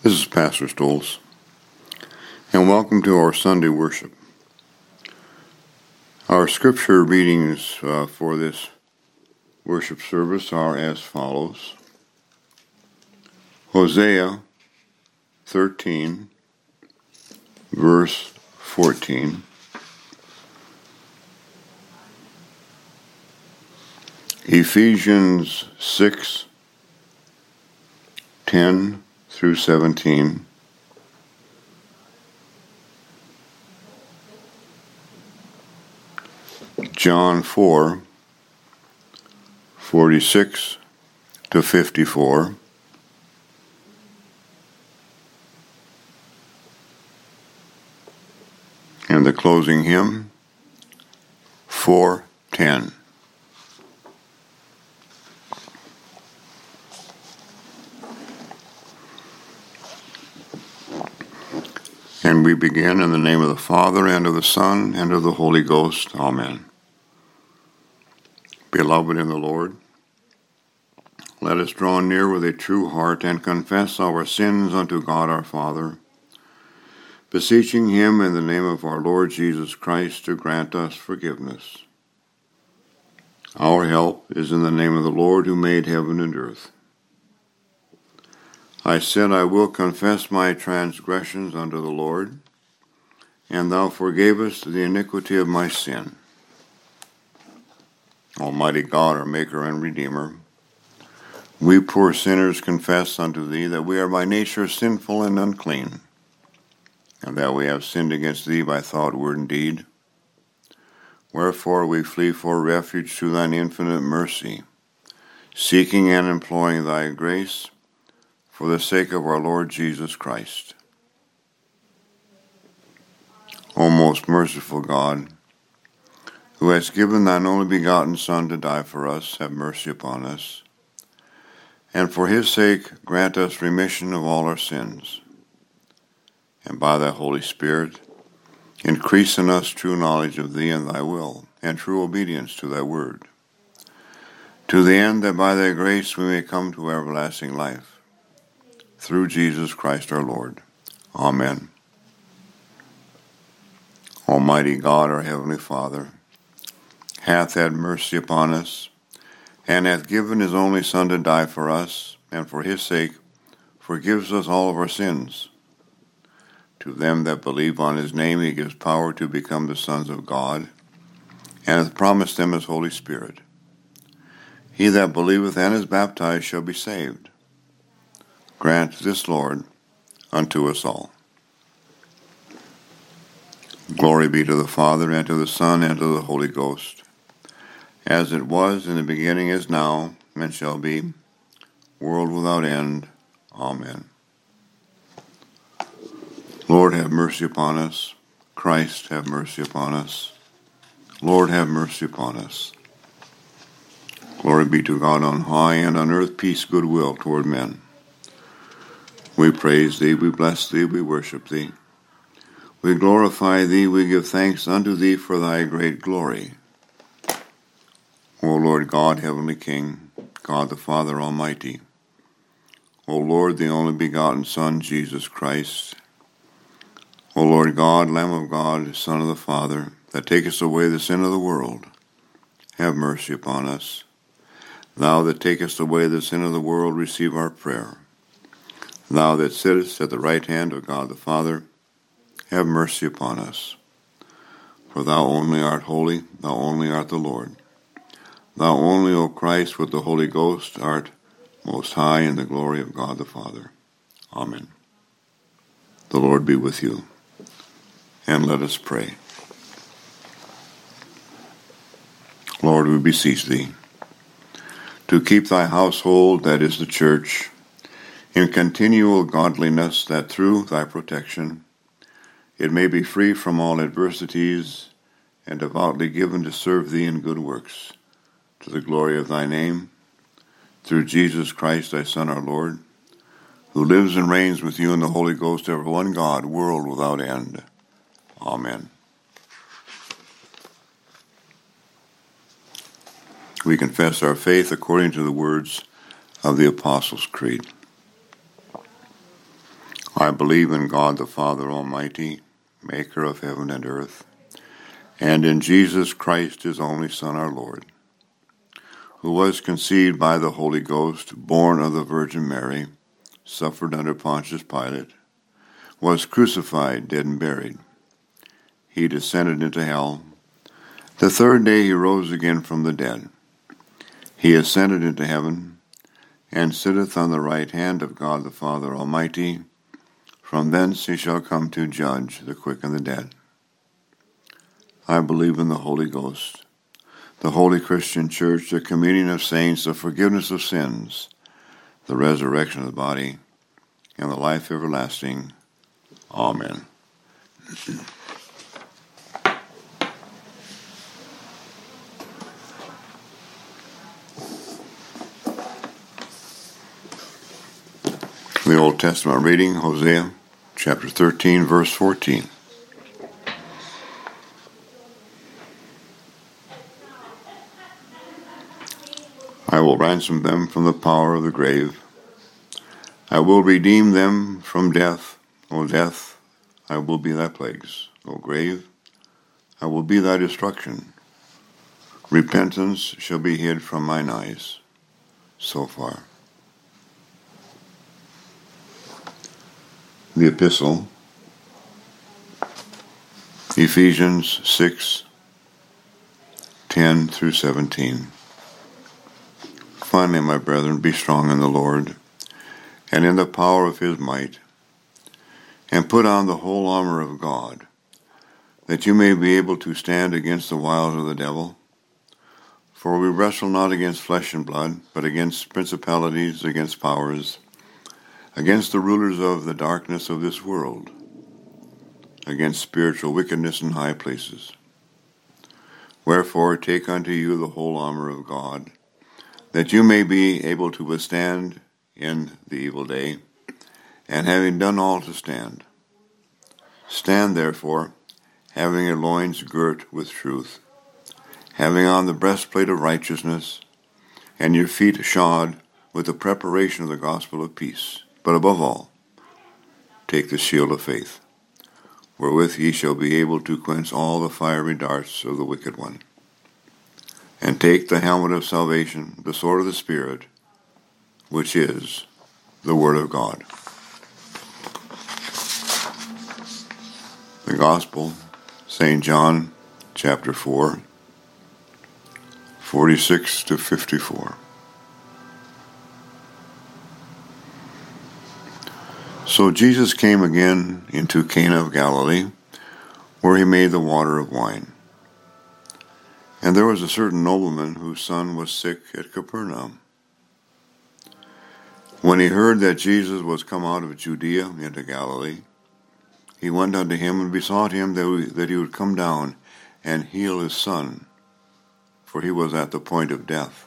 This is Pastor Stolz, and welcome to our Sunday worship. Our scripture readings for this worship service are as follows. Hosea 13, verse 14. Ephesians 6, 10 through 17. John 4, 46 to 54. And the closing hymn, 410. And we begin in the name of the Father, and of the Son, and of the Holy Ghost. Amen. Beloved in the Lord, let us draw near with a true heart and confess our sins unto God our Father, beseeching him in the name of our Lord Jesus Christ to grant us forgiveness. Our help is in the name of the Lord who made heaven and earth. I said, I will confess my transgressions unto the Lord, and thou forgavest the iniquity of my sin. Almighty God, our Maker and Redeemer, we poor sinners confess unto thee that we are by nature sinful and unclean, and that we have sinned against thee by thought, word, and deed. Wherefore we flee for refuge to thine infinite mercy, seeking and imploring thy grace, for the sake of our Lord Jesus Christ. O most merciful God, who hast given thine only begotten Son to die for us, have mercy upon us, and for his sake grant us remission of all our sins, and by thy Holy Spirit increase in us true knowledge of thee and thy will, and true obedience to thy word, to the end that by thy grace we may come to everlasting life. Through Jesus Christ our Lord. Amen. Almighty God, our Heavenly Father, hath had mercy upon us, and hath given his only Son to die for us, and for his sake forgives us all of our sins. To them that believe on his name he gives power to become the sons of God, and hath promised them his Holy Spirit. He that believeth and is baptized shall be saved. Grant this, Lord, unto us all. Glory be to the Father, and to the Son, and to the Holy Ghost, as it was in the beginning, is now, and shall be, world without end. Amen. Lord, have mercy upon us. Christ, have mercy upon us. Lord, have mercy upon us. Glory be to God on high, and on earth peace, goodwill toward men. We praise thee, we bless thee, we worship thee. We glorify thee, we give thanks unto thee for thy great glory. O Lord God, heavenly King, God the Father Almighty, O Lord, the only begotten Son, Jesus Christ, O Lord God, Lamb of God, Son of the Father, that takest away the sin of the world, have mercy upon us. Thou that takest away the sin of the world, receive our prayer. Thou that sittest at the right hand of God the Father, have mercy upon us. For thou only art holy, thou only art the Lord. Thou only, O Christ, with the Holy Ghost, art most high in the glory of God the Father. Amen. The Lord be with you, and let us pray. Lord, we beseech thee to keep thy household, that is the church, in continual godliness, that through thy protection it may be free from all adversities and devoutly given to serve thee in good works, to the glory of thy name, through Jesus Christ thy Son our Lord, who lives and reigns with you in the Holy Ghost, ever one God, world without end. Amen. We confess our faith according to the words of the Apostles' Creed. I believe in God the Father Almighty, maker of heaven and earth, and in Jesus Christ, his only Son, our Lord, who was conceived by the Holy Ghost, born of the Virgin Mary, suffered under Pontius Pilate, was crucified, dead, and buried. He descended into hell. The third day he rose again from the dead. He ascended into heaven, and sitteth on the right hand of God the Father Almighty. From thence he shall come to judge the quick and the dead. I believe in the Holy Ghost, the holy Christian Church, the communion of saints, the forgiveness of sins, the resurrection of the body, and the life everlasting. Amen. The Old Testament reading, Hosea chapter 13, verse 14. I will ransom them from the power of the grave. I will redeem them from death. O death, I will be thy plagues. O grave, I will be thy destruction. Repentance shall be hid from mine eyes. So far. The Epistle, Ephesians 6, 10 through 17. Finally, my brethren, be strong in the Lord, and in the power of his might, and put on the whole armor of God, that you may be able to stand against the wiles of the devil. For we wrestle not against flesh and blood, but against principalities, against powers, against the rulers of the darkness of this world, against spiritual wickedness in high places. Wherefore take unto you the whole armor of God, that you may be able to withstand in the evil day, and having done all to stand. Stand therefore, having your loins girt with truth, having on the breastplate of righteousness, and your feet shod with the preparation of the gospel of peace. But above all, take the shield of faith, wherewith ye shall be able to quench all the fiery darts of the wicked one. And take the helmet of salvation, the sword of the Spirit, which is the Word of God. The Gospel, St. John, chapter 4, 46 to 54. So Jesus came again into Cana of Galilee, where he made the water of wine. And there was a certain nobleman whose son was sick at Capernaum. When he heard that Jesus was come out of Judea into Galilee, he went unto him and besought him that he would come down and heal his son, for he was at the point of death.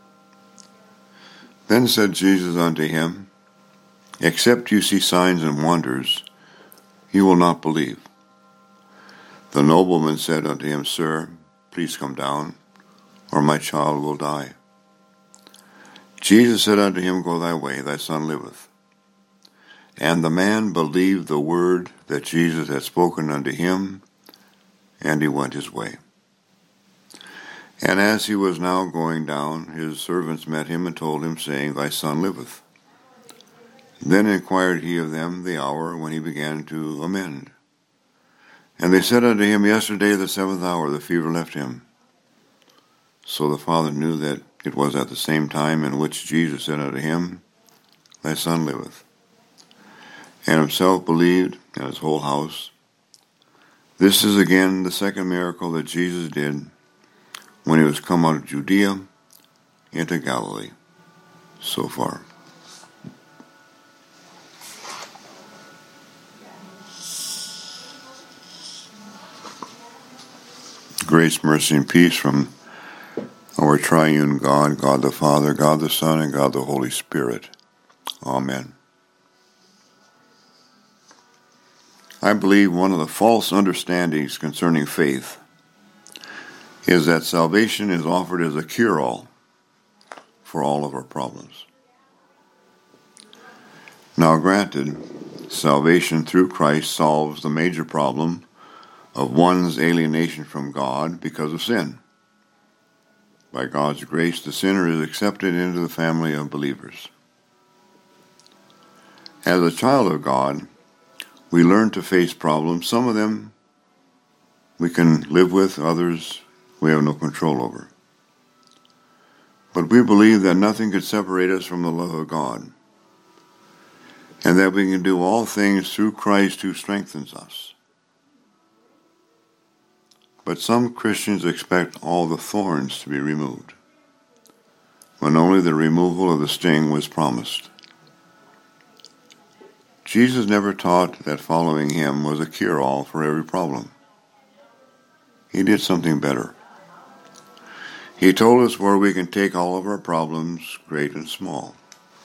Then said Jesus unto him, Except you see signs and wonders, you will not believe. The nobleman said unto him, Sir, please come down, or my child will die. Jesus said unto him, Go thy way, thy son liveth. And the man believed the word that Jesus had spoken unto him, and he went his way. And as he was now going down, his servants met him and told him, saying, Thy son liveth. Then inquired he of them the hour when he began to amend. And they said unto him, Yesterday the 7th hour the fever left him. So the father knew that it was at the same time in which Jesus said unto him, Thy son liveth. And himself believed, and his whole house. This is again the second miracle that Jesus did when he was come out of Judea into Galilee. So far. Grace, mercy, and peace from our triune God, God the Father, God the Son, and God the Holy Spirit. Amen. I believe one of the false understandings concerning faith is that salvation is offered as a cure-all for all of our problems. Now granted, salvation through Christ solves the major problem of one's alienation from God because of sin. By God's grace, the sinner is accepted into the family of believers. As a child of God, we learn to face problems. Some of them we can live with, others we have no control over. But we believe that nothing could separate us from the love of God, and that we can do all things through Christ who strengthens us. But some Christians expect all the thorns to be removed, when only the removal of the sting was promised. Jesus never taught that following him was a cure-all for every problem. He did something better. He told us where we can take all of our problems, great and small.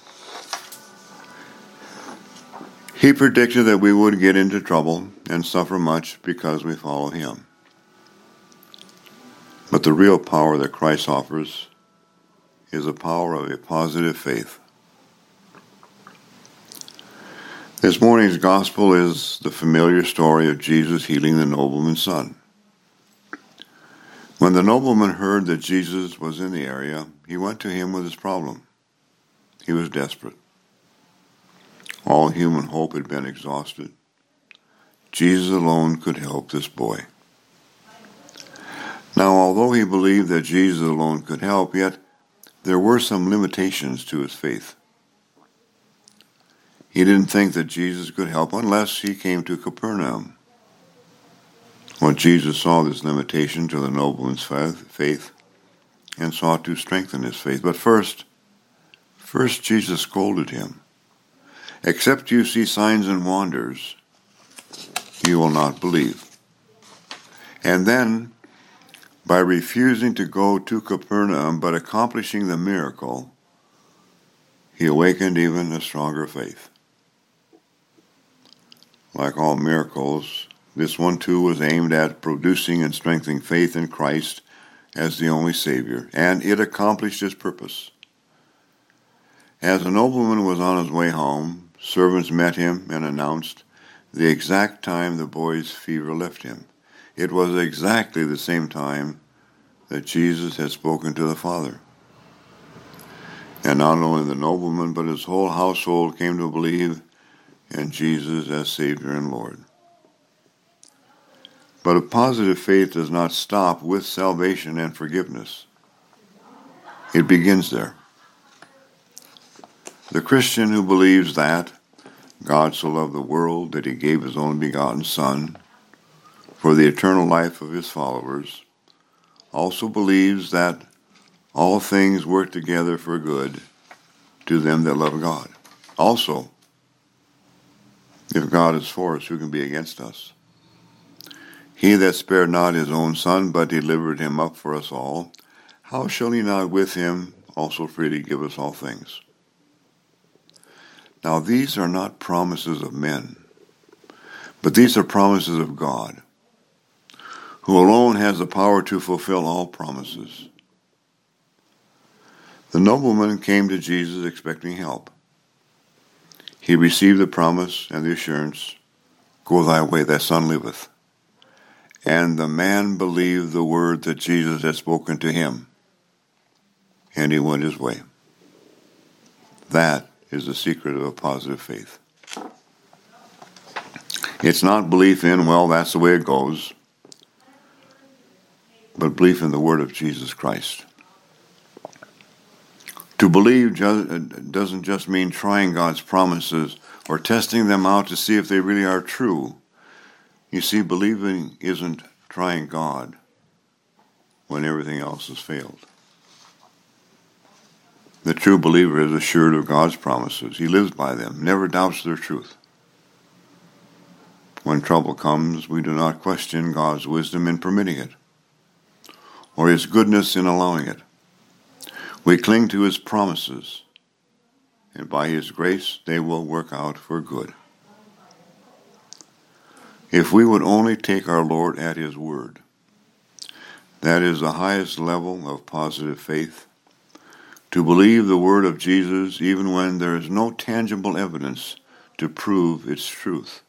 He predicted that we would get into trouble and suffer much because we follow him. But the real power that Christ offers is the power of a positive faith. This morning's gospel is the familiar story of Jesus healing the nobleman's son. When the nobleman heard that Jesus was in the area, he went to him with his problem. He was desperate. All human hope had been exhausted. Jesus alone could help this boy. Now, although he believed that Jesus alone could help, yet there were some limitations to his faith. He didn't think that Jesus could help unless he came to Capernaum. Well, Jesus saw this limitation to the nobleman's faith and sought to strengthen his faith. But first Jesus scolded him. Except you see signs and wonders, you will not believe. And then, by refusing to go to Capernaum but accomplishing the miracle, he awakened even a stronger faith. Like all miracles, this one too was aimed at producing and strengthening faith in Christ as the only Savior, and it accomplished its purpose. As the nobleman was on his way home, servants met him and announced the exact time the boy's fever left him. It was exactly the same time that Jesus had spoken to the Father. And not only the nobleman, but his whole household came to believe in Jesus as Savior and Lord. But a positive faith does not stop with salvation and forgiveness. It begins there. The Christian who believes that God so loved the world that he gave his only begotten Son for the eternal life of his followers also believes that all things work together for good to them that love God. Also, if God is for us, who can be against us? He that spared not his own Son, but delivered him up for us all, how shall he not with him also freely give us all things? Now these are not promises of men, but these are promises of God, who alone has the power to fulfill all promises. The nobleman came to Jesus expecting help. He received the promise and the assurance, "Go thy way, thy son liveth." And the man believed the word that Jesus had spoken to him, and he went his way. That is the secret of a positive faith. It's not belief in, well, that's the way it goes, but belief in the word of Jesus Christ. To believe doesn't just mean trying God's promises or testing them out to see if they really are true. You see, believing isn't trying God when everything else has failed. The true believer is assured of God's promises. He lives by them, never doubts their truth. When trouble comes, we do not question God's wisdom in permitting it, or his goodness in allowing it. We cling to his promises, and by his grace they will work out for good. If we would only take our Lord at his word, that is the highest level of positive faith, to believe the word of Jesus even when there is no tangible evidence to prove its truth.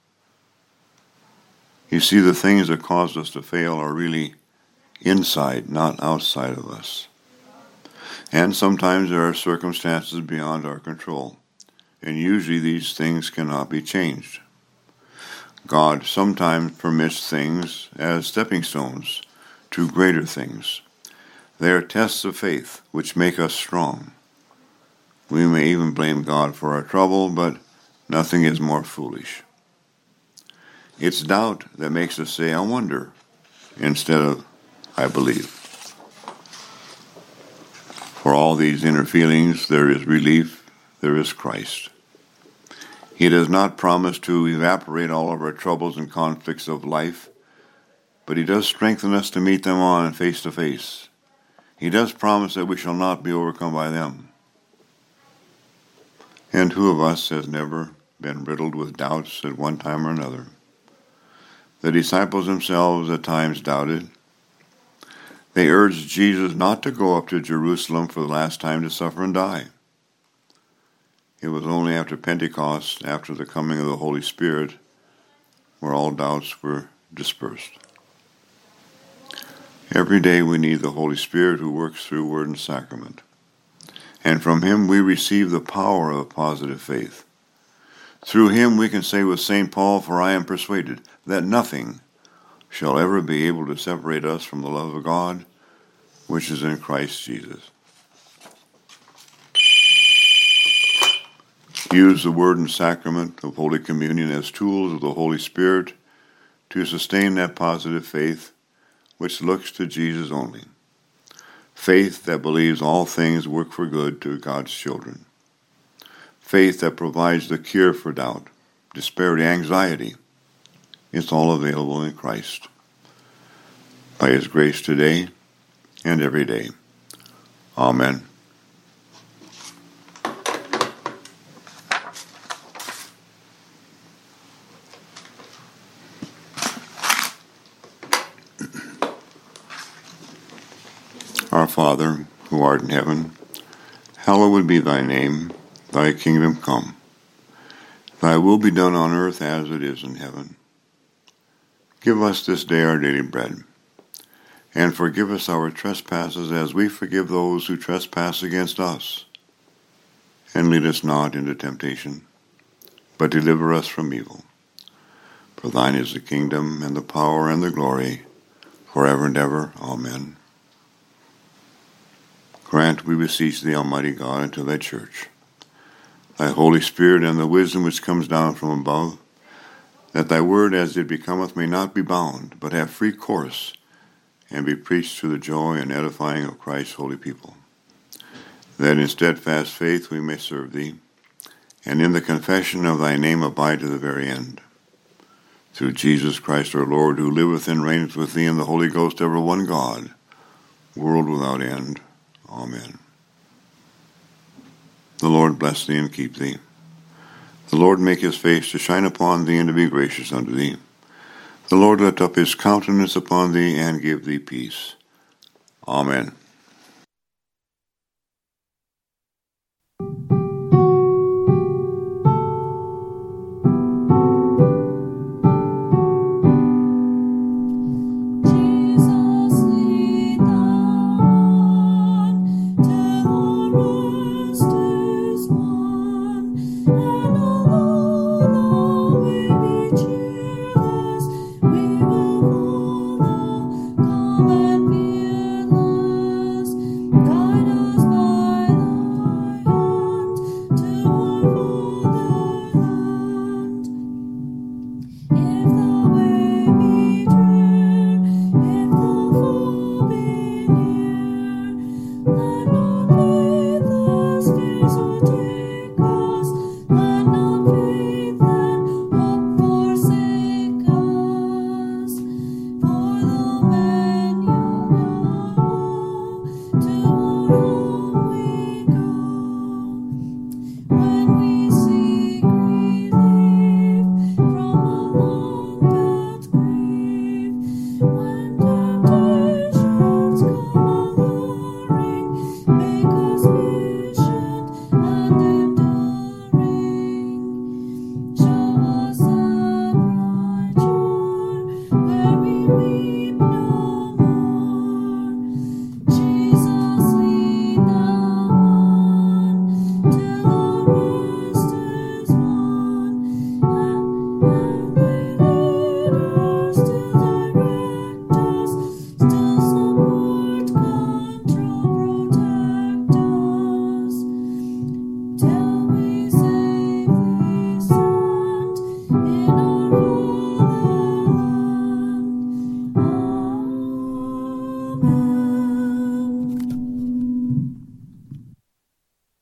You see, the things that cause us to fail are really inside, not outside of us. And sometimes there are circumstances beyond our control, and usually these things cannot be changed. God sometimes permits things as stepping stones to greater things. They are tests of faith which make us strong. We may even blame God for our trouble, but nothing is more foolish. It's doubt that makes us say, "I wonder," instead of, "I believe." For all these inner feelings, there is relief, there is Christ. He does not promise to evaporate all of our troubles and conflicts of life, but he does strengthen us to meet them on face to face. He does promise that we shall not be overcome by them. And who of us has never been riddled with doubts at one time or another? The disciples themselves at times doubted. They urged Jesus not to go up to Jerusalem for the last time to suffer and die. It was only after Pentecost, after the coming of the Holy Spirit, where all doubts were dispersed. Every day we need the Holy Spirit who works through word and sacrament. And from him we receive the power of positive faith. Through him we can say with St. Paul, "For I am persuaded that nothing shall ever be able to separate us from the love of God, which is in Christ Jesus." Use the word and sacrament of Holy Communion as tools of the Holy Spirit to sustain that positive faith which looks to Jesus only. Faith that believes all things work for good to God's children. Faith that provides the cure for doubt, despair, anxiety. It's all available in Christ. By his grace today and every day. Amen. Our Father, who art in heaven, hallowed be thy name. Thy kingdom come. Thy will be done on earth as it is in heaven. Give us this day our daily bread, and forgive us our trespasses as we forgive those who trespass against us. And lead us not into temptation, but deliver us from evil. For thine is the kingdom, and the power, and the glory, forever and ever. Amen. Grant, we beseech thee, Almighty God, unto thy church, thy Holy Spirit, and the wisdom which comes down from above, that thy word as it becometh may not be bound, but have free course, and be preached to the joy and edifying of Christ's holy people. That in steadfast faith we may serve thee, and in the confession of thy name abide to the very end. Through Jesus Christ our Lord, who liveth and reigneth with thee in the Holy Ghost, ever one God, world without end. Amen. The Lord bless thee and keep thee. The Lord make his face to shine upon thee and to be gracious unto thee. The Lord lift up his countenance upon thee and give thee peace. Amen.